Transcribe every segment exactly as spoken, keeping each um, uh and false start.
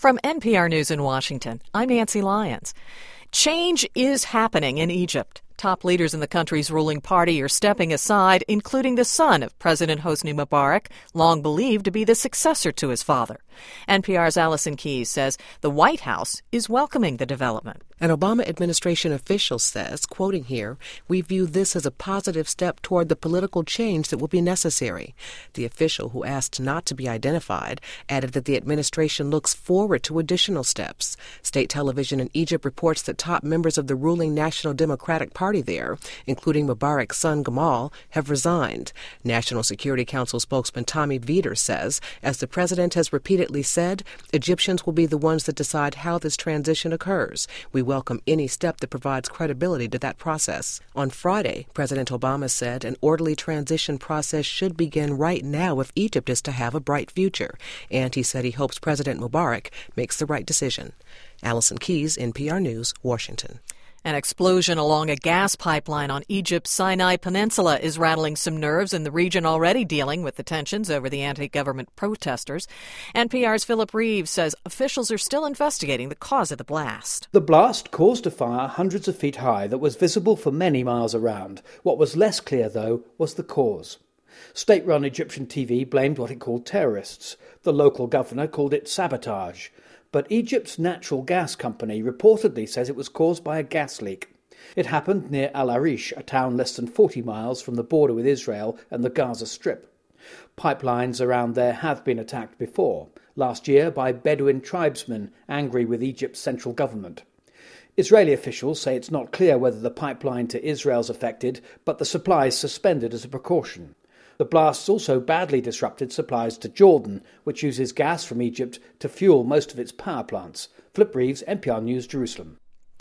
From N P R News in Washington, I'm Nancy Lyons. Change is happening in Egypt. Top leaders in the country's ruling party are stepping aside, including the son of President Hosni Mubarak, long believed to be the successor to his father. N P R's Allison Keyes says the White House is welcoming the development. An Obama administration official says, quoting here, "We view this as a positive step toward the political change that will be necessary." The official, who asked not to be identified, added that the administration looks forward to additional steps. State television in Egypt reports that top members of the ruling National Democratic Party there, including Mubarak's son Gamal, have resigned. National Security Council spokesman Tommy Vietor says, as the president has repeatedly said, Egyptians will be the ones that decide how this transition occurs. We welcome any step that provides credibility to that process. On Friday, President Obama said an orderly transition process should begin right now if Egypt is to have a bright future. And he said he hopes President Mubarak makes the right decision. Allison Keyes, N P R News, Washington. An explosion along a gas pipeline on Egypt's Sinai Peninsula is rattling some nerves in the region already dealing with the tensions over the anti-government protesters. N P R's Philip Reeves says officials are still investigating the cause of the blast. The blast caused a fire hundreds of feet high that was visible for many miles around. What was less clear, though, was the cause. State-run Egyptian T V blamed what it called terrorists. The local governor called it sabotage. But Egypt's natural gas company reportedly says it was caused by a gas leak. It happened near Al Arish, a town less than forty miles from the border with Israel and the Gaza Strip. Pipelines around there have been attacked before, last year by Bedouin tribesmen angry with Egypt's central government. Israeli officials say it's not clear whether the pipeline to Israel's affected, but the supply is suspended as a precaution. The blasts also badly disrupted supplies to Jordan, which uses gas from Egypt to fuel most of its power plants. Flip Reeves, N P R News, Jerusalem.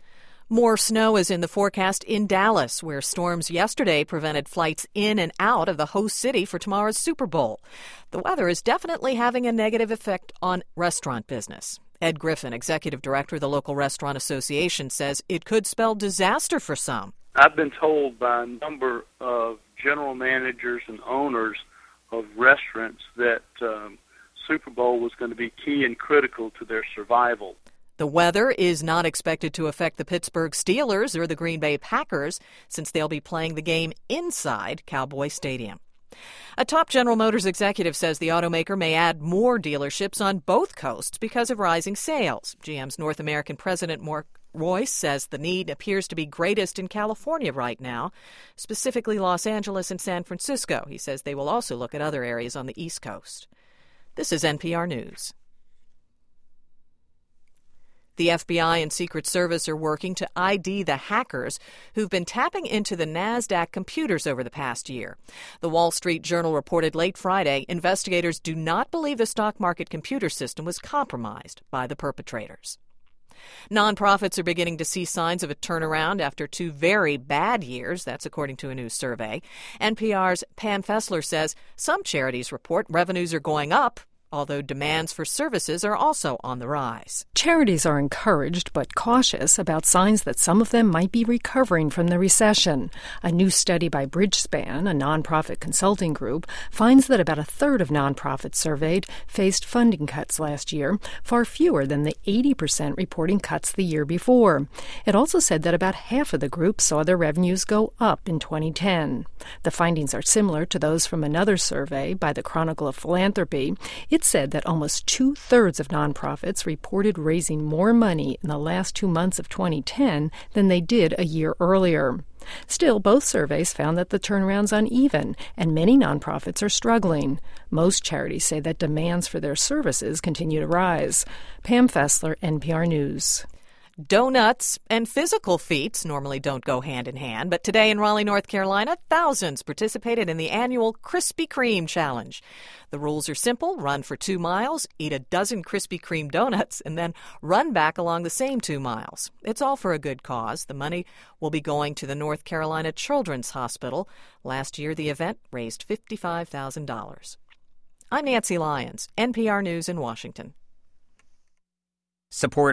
More snow is in the forecast in Dallas, where storms yesterday prevented flights in and out of the host city for tomorrow's Super Bowl. The weather is definitely having a negative effect on restaurant business. Ed Griffin, executive director of the local restaurant association, says it could spell disaster for some. I've been told by a number of general managers and owners of restaurants that um, Super Bowl was going to be key and critical to their survival. The weather is not expected to affect the Pittsburgh Steelers or the Green Bay Packers, since they'll be playing the game inside Cowboy Stadium. A top General Motors executive says the automaker may add more dealerships on both coasts because of rising sales. G M's North American president, Mark Royce, says the need appears to be greatest in California right now, specifically Los Angeles and San Francisco. He says they will also look at other areas on the East Coast. This is N P R News. The F B I and Secret Service are working to I D the hackers who've been tapping into the NASDAQ computers over the past year. The Wall Street Journal reported late Friday investigators do not believe the stock market computer system was compromised by the perpetrators. Nonprofits are beginning to see signs of a turnaround after two very bad years. That's according to a new survey. N P R's Pam Fessler says some charities report revenues are going up, although demands for services are also on the rise. Charities are encouraged but cautious about signs that some of them might be recovering from the recession. A new study by Bridgespan, a nonprofit consulting group, finds that about a third of nonprofits surveyed faced funding cuts last year, far fewer than the eighty percent reporting cuts the year before. It also said that about half of the group saw their revenues go up in twenty ten. The findings are similar to those from another survey by the Chronicle of Philanthropy. It said that almost two-thirds of nonprofits reported raising more money in the last two months of twenty ten than they did a year earlier. Still, both surveys found that the turnaround's uneven, and many nonprofits are struggling. Most charities say that demands for their services continue to rise. Pam Fessler, N P R News. Donuts and physical feats normally don't go hand in hand, but today in Raleigh, North Carolina, thousands participated in the annual Krispy Kreme Challenge. The rules are simple. Run for two miles, eat a dozen Krispy Kreme donuts, and then run back along the same two miles. It's all for a good cause. The money will be going to the North Carolina Children's Hospital. Last year, the event raised fifty-five thousand dollars. I'm Nancy Lyons, N P R News in Washington. Support